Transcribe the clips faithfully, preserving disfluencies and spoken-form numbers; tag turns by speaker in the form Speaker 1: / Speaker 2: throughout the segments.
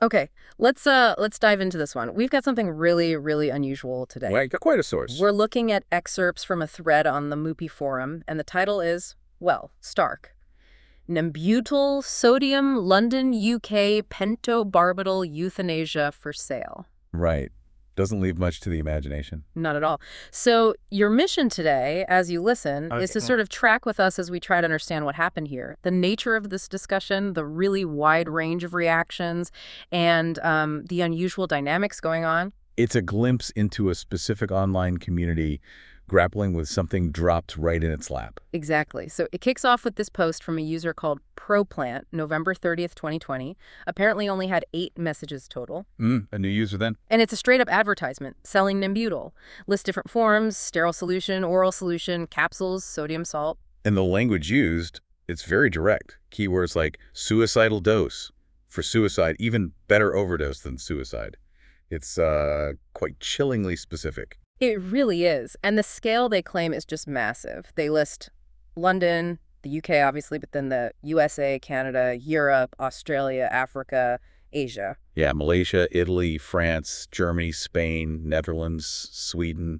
Speaker 1: Okay, let's uh let's dive into this one. We've got something really, really unusual today.
Speaker 2: Well, quite a source.
Speaker 1: We're looking at excerpts from a thread on the Moopy forum, and the title is, well, stark. Nembutal sodium London U K pentobarbital euthanasia for sale.
Speaker 2: Right. Doesn't leave much to the imagination.
Speaker 1: Not at all. So your mission today, as you listen,
Speaker 2: Okay.
Speaker 1: is to sort of track with us as we try to understand what happened here, the nature of this discussion, the really wide range of reactions, and um, the unusual dynamics going on.
Speaker 2: It's a glimpse into a specific online community grappling with something dropped right in its lap.
Speaker 1: Exactly. So it kicks off with this post from a user called ProPlant, November thirtieth, twenty twenty. Apparently only had eight messages total.
Speaker 2: Mm, a new user then?
Speaker 1: And it's a straight-up advertisement selling Nembutal. Lists different forms, sterile solution, oral solution, capsules, sodium salt.
Speaker 2: And the language used, it's very direct. Keywords like suicidal dose for suicide, even better overdose than suicide. It's uh, quite chillingly specific.
Speaker 1: It really is. And the scale they claim is just massive. They list London, the U K obviously, but then the U S A, Canada, Europe, Australia, Africa, Asia.
Speaker 2: Yeah, Malaysia, Italy, France, Germany, Spain, Netherlands, Sweden.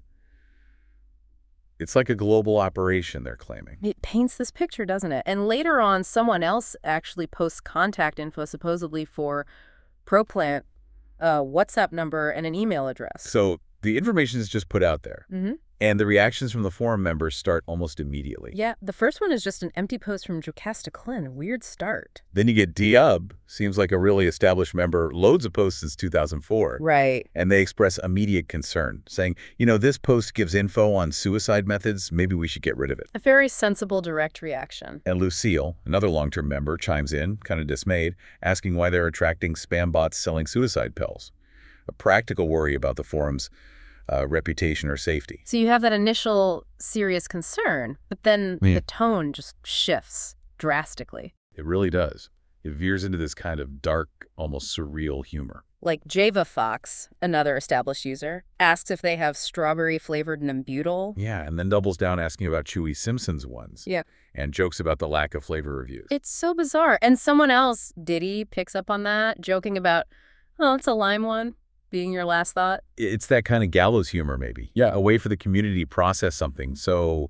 Speaker 2: It's like a global operation, they're claiming.
Speaker 1: It paints this picture, doesn't it? And later on, someone else actually posts contact info supposedly for ProPlant, a WhatsApp number, and an email address.
Speaker 2: So the information is just put out there.
Speaker 1: Mm-hmm.
Speaker 2: And the reactions from the forum members start almost immediately.
Speaker 1: Yeah, the first one is just an empty post from Jocasta Klin. Weird start.
Speaker 2: Then you get D-Ub, seems like a really established member, loads of posts since two thousand four.
Speaker 1: Right.
Speaker 2: And they express immediate concern, saying, you know, this post gives info on suicide methods, maybe we should get rid of it.
Speaker 1: A very sensible, direct reaction.
Speaker 2: And Lucille, another long-term member, chimes in, kind of dismayed, asking why they're attracting spam bots selling suicide pills. A practical worry about the forum's uh, reputation or safety.
Speaker 1: So you have that initial serious concern, but then
Speaker 2: Yeah.
Speaker 1: the tone just shifts drastically.
Speaker 2: It really does. It veers into this kind of dark, almost surreal humor.
Speaker 1: Like Java Fox, another established user, asks if they have strawberry-flavored Nembutal.
Speaker 2: Yeah, and then doubles down asking about Chewy Simpson's ones.
Speaker 1: Yeah.
Speaker 2: And jokes about the lack of flavor reviews.
Speaker 1: It's so bizarre. And someone else, Diddy, picks up on that, joking about, oh, it's a lime one, being your last thought.
Speaker 2: It's that kind of gallows humor, maybe. Yeah, a way for the community to process something so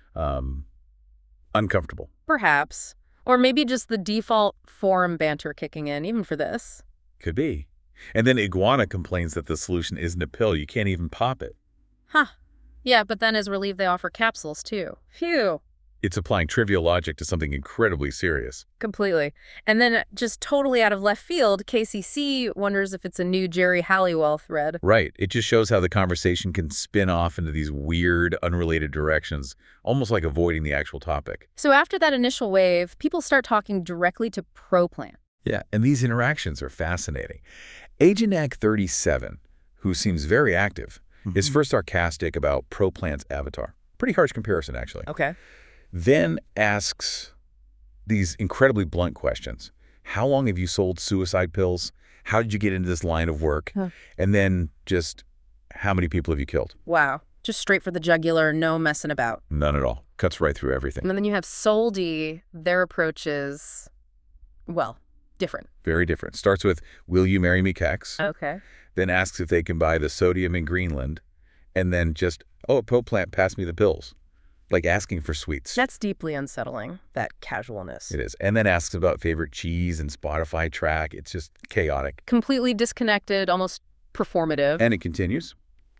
Speaker 2: um, uncomfortable.
Speaker 1: Perhaps. Or maybe just the default forum banter kicking in, even for this.
Speaker 2: Could be. And then Iguana complains that the solution isn't a pill. You can't even pop it.
Speaker 1: Huh. Yeah, but then as relief, they offer capsules, too. Phew.
Speaker 2: It's applying trivial logic to something incredibly serious.
Speaker 1: Completely. And then just totally out of left field, K C C wonders if it's a new Jerry Halliwell thread.
Speaker 2: Right. It just shows how the conversation can spin off into these weird, unrelated directions, almost like avoiding the actual topic.
Speaker 1: So after that initial wave, people start talking directly to ProPlant.
Speaker 2: Yeah, and these interactions are fascinating. Agenac thirty-seven, who seems very active, mm-hmm. is first sarcastic about ProPlant's avatar. Pretty harsh comparison, actually.
Speaker 1: Okay.
Speaker 2: Then asks these incredibly blunt questions. How long have you sold suicide pills? How did you get into this line of work? Huh. And then just, how many people have you killed?
Speaker 1: Wow. Just straight for the jugular, no messing about.
Speaker 2: None at all. Cuts right through everything.
Speaker 1: And then you have Soldi. Their approach is, well, different.
Speaker 2: Very different. Starts with, will you marry me, Kex?
Speaker 1: Okay.
Speaker 2: Then asks if they can buy the sodium in Greenland. And then just, oh, ProPlant, pass me the pills. Like asking for sweets.
Speaker 1: That's deeply unsettling, that casualness.
Speaker 2: It is. And then asks about favorite cheese and Spotify track. It's just chaotic.
Speaker 1: Completely disconnected, almost performative.
Speaker 2: And it continues.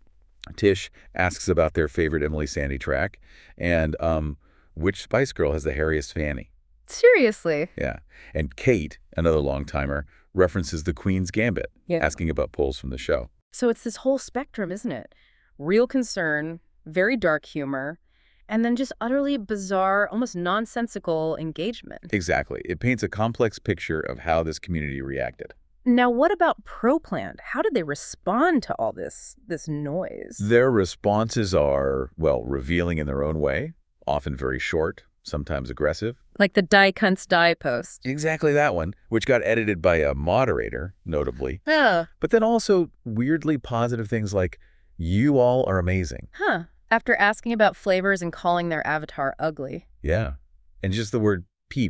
Speaker 2: Tish asks about their favorite Emily Sandé track and um, which Spice Girl has the hairiest fanny.
Speaker 1: Seriously?
Speaker 2: Yeah. And Kate, another long-timer, references the Queen's Gambit, yeah. asking about polls from the show.
Speaker 1: So it's this whole spectrum, isn't it? Real concern, very dark humor, and then just utterly bizarre, almost nonsensical engagement.
Speaker 2: Exactly. It paints a complex picture of how this community reacted.
Speaker 1: Now, what about ProPlant? How did they respond to all this, this noise?
Speaker 2: Their responses are, well, revealing in their own way, often very short, sometimes aggressive.
Speaker 1: Like the Die Cunts Die post.
Speaker 2: Exactly that one, which got edited by a moderator, notably.
Speaker 1: Yeah.
Speaker 2: But then also weirdly positive things like, you all are amazing.
Speaker 1: Huh. After asking about flavors and calling their avatar ugly.
Speaker 2: Yeah. And just the word peep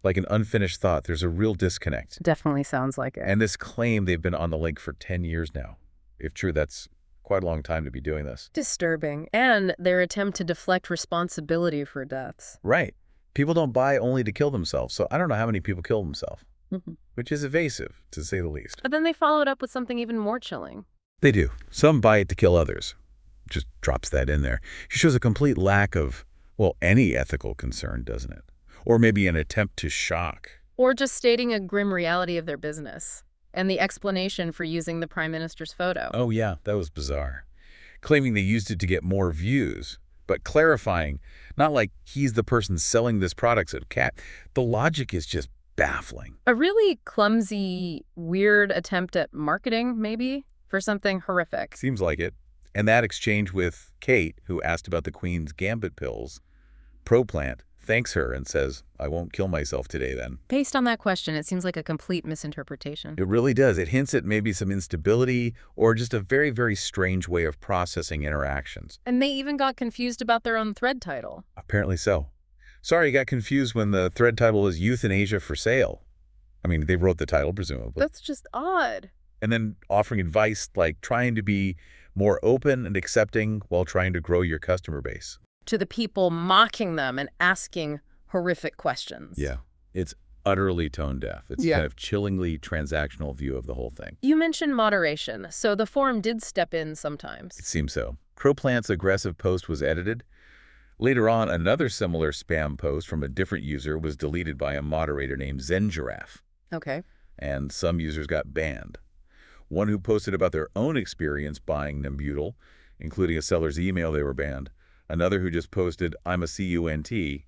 Speaker 2: Like an unfinished thought. There's a real disconnect.
Speaker 1: Definitely sounds like it.
Speaker 2: And this claim they've been on the link for ten years now. If true, that's quite a long time to be doing this.
Speaker 1: Disturbing. And their attempt to deflect responsibility for deaths.
Speaker 2: Right. People don't buy only to kill themselves, so I don't know how many people kill themselves,
Speaker 1: Mm-hmm.
Speaker 2: which is evasive, to say the least.
Speaker 1: But then they followed up with something even more chilling.
Speaker 2: They do. Some buy it to kill others. Just drops that in there. She shows a complete lack of, well, any ethical concern, doesn't it? Or maybe an attempt to shock.
Speaker 1: Or just stating a grim reality of their business. And the explanation for using the Prime Minister's photo.
Speaker 2: Oh, yeah, that was bizarre. Claiming they used it to get more views, but clarifying, not like he's the person selling this product to cat. The logic is just baffling.
Speaker 1: A really clumsy, weird attempt at marketing, maybe, for something horrific.
Speaker 2: Seems like it. And that exchange with Kate, who asked about the Queen's Gambit pills, ProPlant thanks her and says, I won't kill myself today then.
Speaker 1: Based on that question, it seems like a complete misinterpretation.
Speaker 2: It really does. It hints at maybe some instability or just a very, very strange way of processing interactions.
Speaker 1: And they even got confused about their own thread title.
Speaker 2: Apparently so. Sorry, you got confused when the thread title was Euthanasia for Sale. I mean, they wrote the title, presumably.
Speaker 1: That's just odd.
Speaker 2: And then offering advice like trying to be more open and accepting while trying to grow your customer base.
Speaker 1: To the people mocking them and asking horrific questions.
Speaker 2: Yeah, it's utterly tone deaf. It's
Speaker 1: Yeah.
Speaker 2: kind of chillingly transactional view of the whole thing.
Speaker 1: You mentioned moderation, so the forum did step in sometimes.
Speaker 2: It seems so. ProPlant's aggressive post was edited. Later on, another similar spam post from a different user was deleted by a moderator named Zen Giraffe,
Speaker 1: Okay.
Speaker 2: and some users got banned. One who posted about their own experience buying Nembutal, including a seller's email, they were banned. Another who just posted, I'm a C U N T,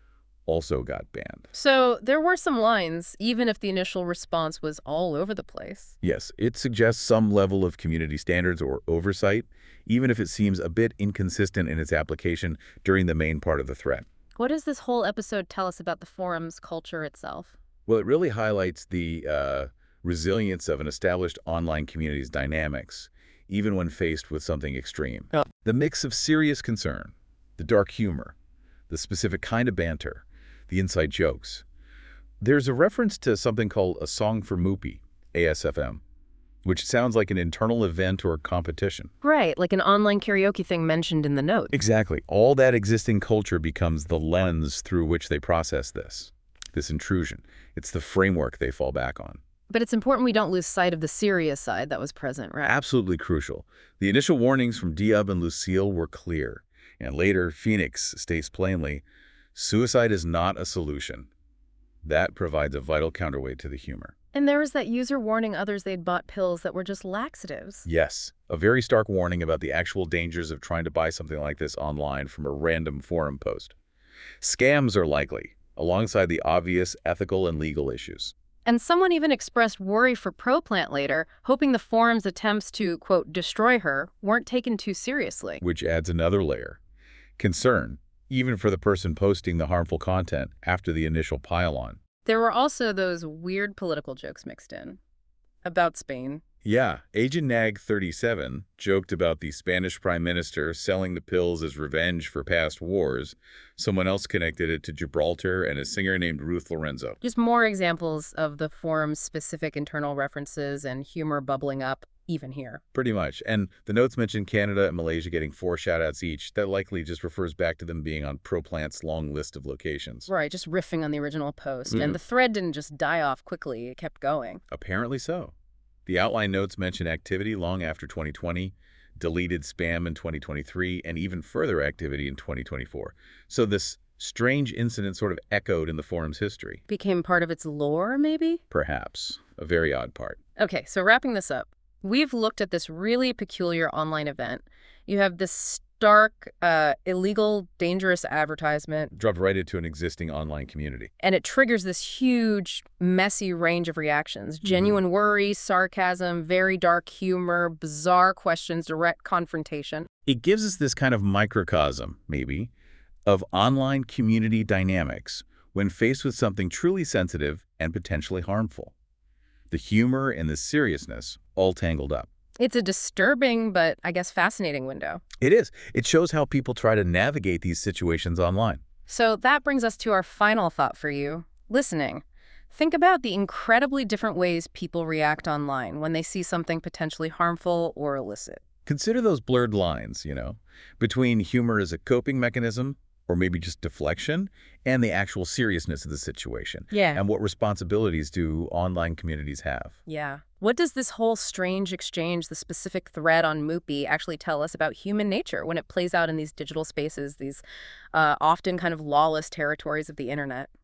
Speaker 2: also got banned.
Speaker 1: So there were some lines, even if the initial response was all over the place.
Speaker 2: Yes, it suggests some level of community standards or oversight, even if it seems a bit inconsistent in its application during the main part of the thread.
Speaker 1: What does this whole episode tell us about the forum's culture itself?
Speaker 2: Well, it really highlights the uh, resilience of an established online community's dynamics, even when faced with something extreme.
Speaker 1: Yeah.
Speaker 2: The mix of serious concern, the dark humor, the specific kind of banter, the inside jokes. There's a reference to something called A Song for Moopy, A S F M, which sounds like an internal event or competition.
Speaker 1: Right, like an online karaoke thing mentioned in the note.
Speaker 2: Exactly. All that existing culture becomes the lens through which they process this, this intrusion. It's the framework they fall back on.
Speaker 1: But it's important we don't lose sight of the serious side that was present, right?
Speaker 2: Absolutely crucial. The initial warnings from Diab and Lucille were clear, and later Phoenix states plainly, suicide is not a solution. That provides a vital counterweight to the humor.
Speaker 1: And there was that user warning others they'd bought pills that were just laxatives.
Speaker 2: Yes, a very stark warning about the actual dangers of trying to buy something like this online from a random forum post. Scams are likely, alongside the obvious ethical and legal issues.
Speaker 1: And someone even expressed worry for ProPlant later, hoping the forum's attempts to, quote, destroy her weren't taken too seriously.
Speaker 2: Which adds another layer. Concern, even for the person posting the harmful content after the initial pile-on.
Speaker 1: There were also those weird political jokes mixed in. About Spain.
Speaker 2: Yeah, Agent Nag thirty-seven joked about the Spanish Prime Minister selling the pills as revenge for past wars. Someone else connected it to Gibraltar and a singer named Ruth Lorenzo.
Speaker 1: Just more examples of the forum's specific internal references and humor bubbling up, even here.
Speaker 2: Pretty much. And the notes mention Canada and Malaysia getting four shout-outs each. That likely just refers back to them being on ProPlant's long list of locations.
Speaker 1: Right, just riffing on the original post.
Speaker 2: Mm.
Speaker 1: And the thread didn't just die off quickly, it kept going.
Speaker 2: Apparently so. The outline notes mention activity long after twenty twenty, deleted spam in twenty twenty-three, and even further activity in twenty twenty-four. So this strange incident sort of echoed in the forum's history.
Speaker 1: Became part of its lore, maybe?
Speaker 2: Perhaps. A very odd part.
Speaker 1: Okay, so wrapping this up, we've looked at this really peculiar online event. You have this stark, uh, illegal, dangerous advertisement.
Speaker 2: Dropped right into an existing online community.
Speaker 1: And it triggers this huge, messy range of reactions. Genuine mm-hmm. worry, sarcasm, very dark humor, bizarre questions, direct confrontation.
Speaker 2: It gives us this kind of microcosm, maybe, of online community dynamics when faced with something truly sensitive and potentially harmful. The humor and the seriousness all tangled up.
Speaker 1: It's a disturbing, but I guess fascinating window.
Speaker 2: It is. It shows how people try to navigate these situations online.
Speaker 1: So that brings us to our final thought for you. listening. Think about the incredibly different ways people react online when they see something potentially harmful or illicit.
Speaker 2: Consider those blurred lines, you know, between humor as a coping mechanism, or maybe just deflection, and the actual seriousness of the situation.
Speaker 1: Yeah.
Speaker 2: And what responsibilities do online communities have?
Speaker 1: Yeah. What does this whole strange exchange, the specific thread on Moopy, actually tell us about human nature when it plays out in these digital spaces, these uh, often kind of lawless territories of the internet?